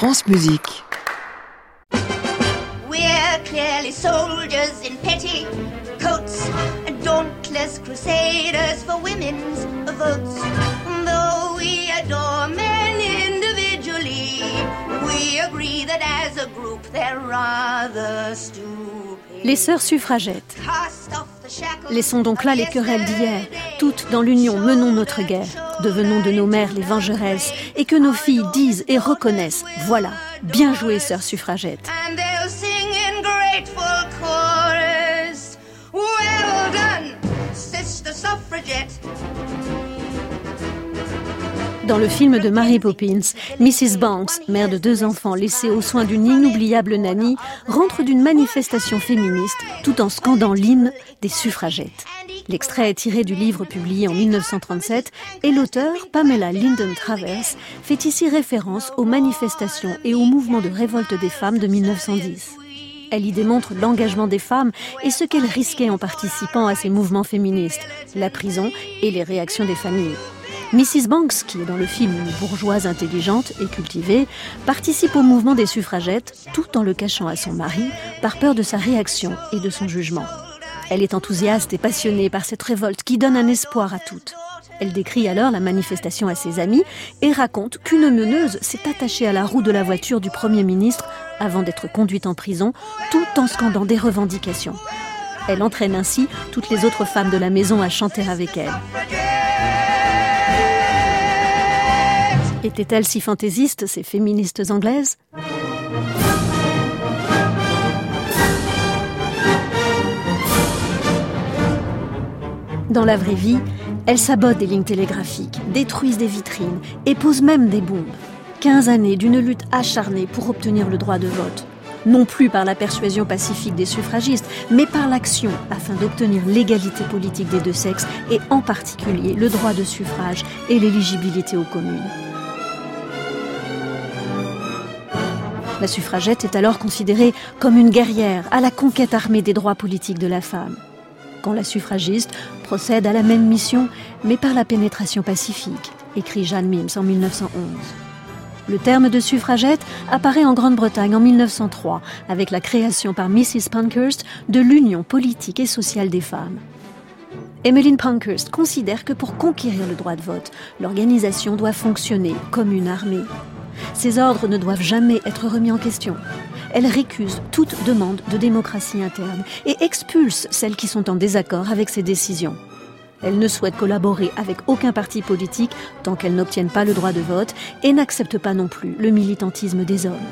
France Musique. We're clearly soldiers in petticoats, dauntless crusaders for women's votes. Though we adore men individually, we agree that as a group they're rather stupid. Les sœurs suffragettes. Laissons donc là les querelles d'hier. Toutes dans l'union menons notre guerre. Devenons de nos mères les vengeresses et que nos filles disent et reconnaissent. Voilà, bien joué, sœurs suffragettes. Well done, sister suffragette. Dans le film de Mary Poppins, Mrs. Banks, mère de 2 enfants laissés aux soins d'une inoubliable nanny, rentre d'une manifestation féministe tout en scandant l'hymne des suffragettes. L'extrait est tiré du livre publié en 1937 et l'auteur, Pamela Lyndon Travers, fait ici référence aux manifestations et au mouvement de révolte des femmes de 1910. Elle y démontre l'engagement des femmes et ce qu'elles risquaient en participant à ces mouvements féministes, la prison et les réactions des familles. Mrs. Banks, qui est dans le film une bourgeoise intelligente et cultivée, participe au mouvement des suffragettes tout en le cachant à son mari par peur de sa réaction et de son jugement. Elle est enthousiaste et passionnée par cette révolte qui donne un espoir à toutes. Elle décrit alors la manifestation à ses amis et raconte qu'une meneuse s'est attachée à la roue de la voiture du Premier ministre avant d'être conduite en prison, tout en scandant des revendications. Elle entraîne ainsi toutes les autres femmes de la maison à chanter avec elle. Étaient-elles si fantaisistes, ces féministes anglaises ? Dans la vraie vie, elles sabotent des lignes télégraphiques, détruisent des vitrines et posent même des bombes. 15 années d'une lutte acharnée pour obtenir le droit de vote. Non plus par la persuasion pacifique des suffragistes, mais par l'action afin d'obtenir l'égalité politique des 2 sexes et en particulier le droit de suffrage et l'éligibilité aux communes. La suffragette est alors considérée comme une guerrière à la conquête armée des droits politiques de la femme. Quand la suffragiste procède à la même mission, mais par la pénétration pacifique, écrit Jeanne Mims en 1911. Le terme de suffragette apparaît en Grande-Bretagne en 1903, avec la création par Mrs. Pankhurst de l'Union politique et sociale des femmes. Emmeline Pankhurst considère que pour conquérir le droit de vote, l'organisation doit fonctionner comme une armée. Ces ordres ne doivent jamais être remis en question. Elle récuse toute demande de démocratie interne et expulse celles qui sont en désaccord avec ses décisions. Elle ne souhaite collaborer avec aucun parti politique tant qu'elles n'obtiennent pas le droit de vote et n'accepte pas non plus le militantisme des hommes.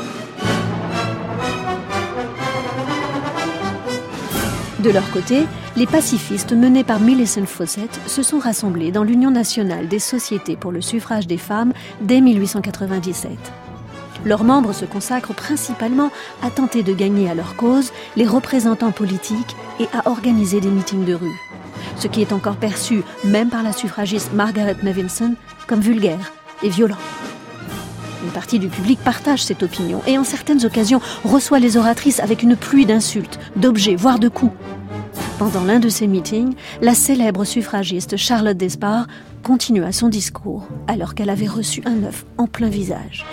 De leur côté, les pacifistes menés par Millicent Fawcett se sont rassemblés dans l'Union nationale des sociétés pour le suffrage des femmes dès 1897. Leurs membres se consacrent principalement à tenter de gagner à leur cause les représentants politiques et à organiser des meetings de rue. Ce qui est encore perçu, même par la suffragiste Margaret Nevinson, comme vulgaire et violent. Une partie du public partage cette opinion et en certaines occasions reçoit les oratrices avec une pluie d'insultes, d'objets, voire de coups. Pendant l'un de ces meetings, la célèbre suffragiste Charlotte Despard continua son discours alors qu'elle avait reçu un œuf en plein visage.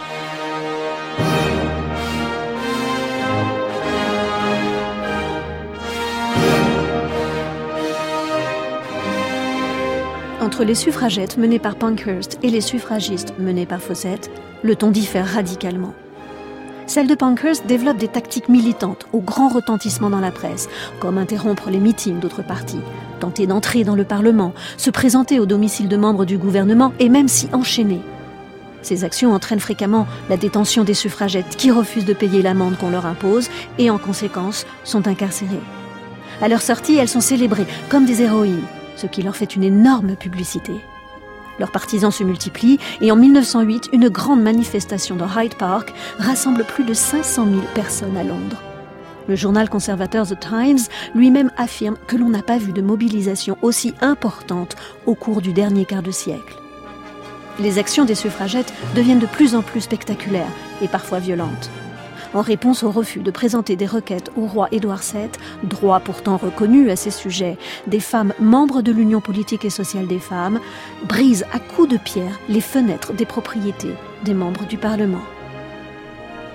Entre les suffragettes menées par Pankhurst et les suffragistes menées par Fawcett, le ton diffère radicalement. Celle de Pankhurst développe des tactiques militantes au grand retentissement dans la presse, comme interrompre les meetings d'autres partis, tenter d'entrer dans le Parlement, se présenter au domicile de membres du gouvernement et même s'y enchaîner. Ces actions entraînent fréquemment la détention des suffragettes qui refusent de payer l'amende qu'on leur impose et en conséquence sont incarcérées. À leur sortie, elles sont célébrées comme des héroïnes, ce qui leur fait une énorme publicité. Leurs partisans se multiplient et en 1908, une grande manifestation dans Hyde Park rassemble plus de 500 000 personnes à Londres. Le journal conservateur The Times lui-même affirme que l'on n'a pas vu de mobilisation aussi importante au cours du dernier quart de siècle. Les actions des suffragettes deviennent de plus en plus spectaculaires et parfois violentes. En réponse au refus de présenter des requêtes au roi Édouard VII, droit pourtant reconnu à ces sujets, des femmes membres de l'Union politique et sociale des femmes brisent à coups de pierre les fenêtres des propriétés des membres du Parlement.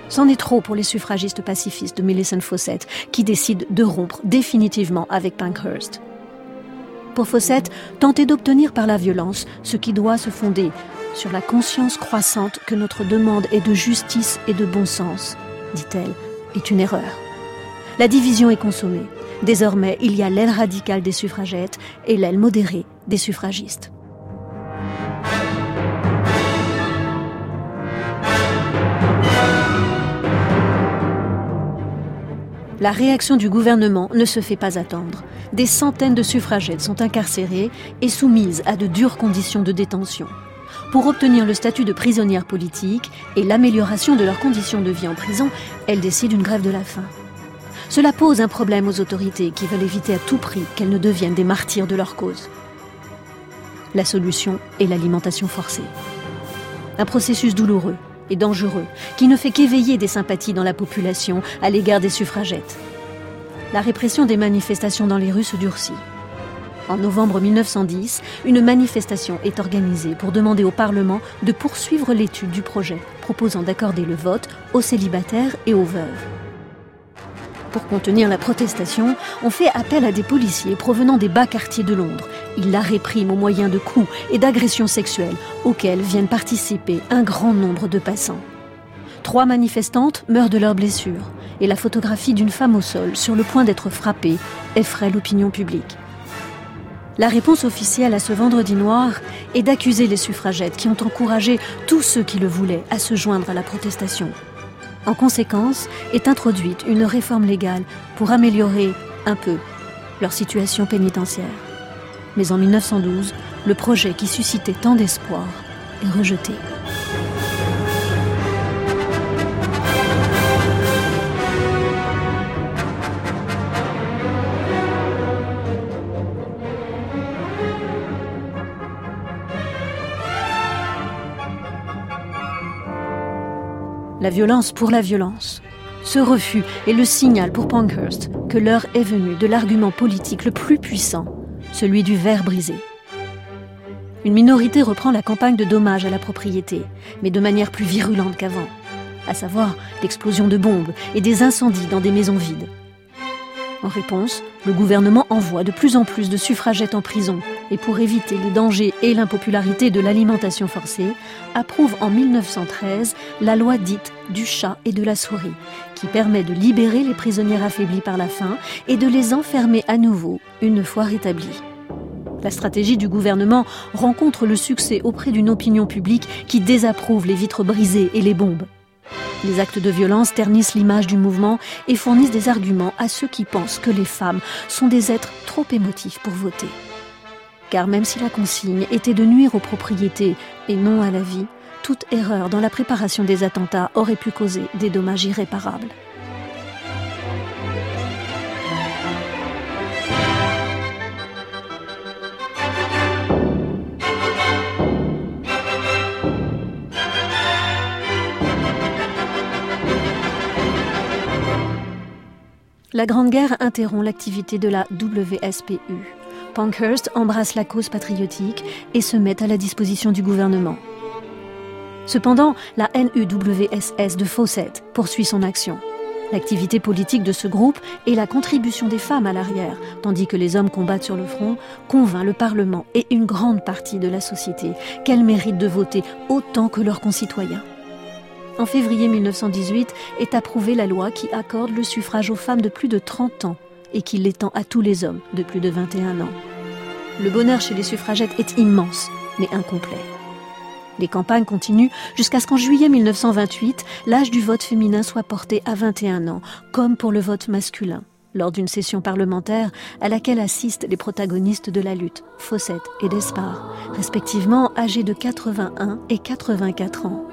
C'en est trop pour les suffragistes pacifistes de Millicent Fawcett, qui décident de rompre définitivement avec Pankhurst. Pour Fawcett, tenter d'obtenir par la violence ce qui doit se fonder sur la conscience croissante que notre demande est de justice et de bon sens, dit-elle, est une erreur. La division est consommée. Désormais, il y a l'aile radicale des suffragettes et l'aile modérée des suffragistes. La réaction du gouvernement ne se fait pas attendre. Des centaines de suffragettes sont incarcérées et soumises à de dures conditions de détention. Pour obtenir le statut de prisonnière politique et l'amélioration de leurs conditions de vie en prison, elles décident une grève de la faim. Cela pose un problème aux autorités qui veulent éviter à tout prix qu'elles ne deviennent des martyrs de leur cause. La solution est l'alimentation forcée. Un processus douloureux et dangereux qui ne fait qu'éveiller des sympathies dans la population à l'égard des suffragettes. La répression des manifestations dans les rues se durcit. En novembre 1910, une manifestation est organisée pour demander au Parlement de poursuivre l'étude du projet proposant d'accorder le vote aux célibataires et aux veuves. Pour contenir la protestation, on fait appel à des policiers provenant des bas quartiers de Londres. Ils la répriment au moyen de coups et d'agressions sexuelles auxquelles viennent participer un grand nombre de passants. 3 manifestantes meurent de leurs blessures et la photographie d'une femme au sol sur le point d'être frappée effraie l'opinion publique. La réponse officielle à ce vendredi noir est d'accuser les suffragettes qui ont encouragé tous ceux qui le voulaient à se joindre à la protestation. En conséquence, est introduite une réforme légale pour améliorer un peu leur situation pénitentiaire. Mais en 1912, le projet qui suscitait tant d'espoir est rejeté. La violence pour la violence. Ce refus est le signal pour Pankhurst que l'heure est venue de l'argument politique le plus puissant, celui du verre brisé. Une minorité reprend la campagne de dommage à la propriété, mais de manière plus virulente qu'avant, à savoir l'explosion de bombes et des incendies dans des maisons vides. En réponse, le gouvernement envoie de plus en plus de suffragettes en prison et pour éviter les dangers et l'impopularité de l'alimentation forcée, approuve en 1913 la loi dite du chat et de la souris, qui permet de libérer les prisonnières affaiblies par la faim et de les enfermer à nouveau une fois rétablies. La stratégie du gouvernement rencontre le succès auprès d'une opinion publique qui désapprouve les vitres brisées et les bombes. Les actes de violence ternissent l'image du mouvement et fournissent des arguments à ceux qui pensent que les femmes sont des êtres trop émotifs pour voter. Car même si la consigne était de nuire aux propriétés et non à la vie, toute erreur dans la préparation des attentats aurait pu causer des dommages irréparables. La Grande Guerre interrompt l'activité de la WSPU. Pankhurst embrasse la cause patriotique et se met à la disposition du gouvernement. Cependant, la NUWSS de Fawcett poursuit son action. L'activité politique de ce groupe et la contribution des femmes à l'arrière, tandis que les hommes combattent sur le front, convainc le Parlement et une grande partie de la société qu'elles méritent de voter autant que leurs concitoyens. En février 1918 est approuvée la loi qui accorde le suffrage aux femmes de plus de 30 ans et qui l'étend à tous les hommes de plus de 21 ans. Le bonheur chez les suffragettes est immense, mais incomplet. Les campagnes continuent jusqu'à ce qu'en juillet 1928, l'âge du vote féminin soit porté à 21 ans, comme pour le vote masculin, lors d'une session parlementaire à laquelle assistent les protagonistes de la lutte, Fawcett et Despard, respectivement âgés de 81 et 84 ans.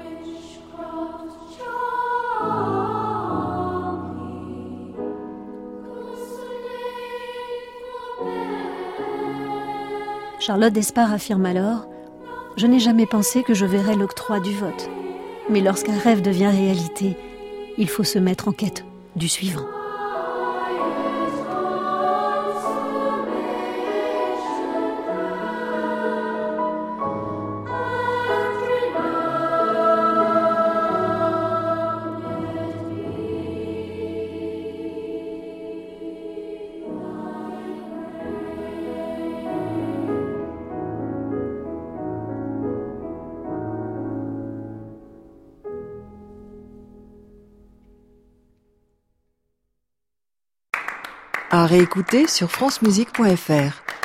Charlotte Despard affirme alors « Je n'ai jamais pensé que je verrais l'octroi du vote. Mais lorsqu'un rêve devient réalité, il faut se mettre en quête du suivant. » À réécouter sur francemusique.fr.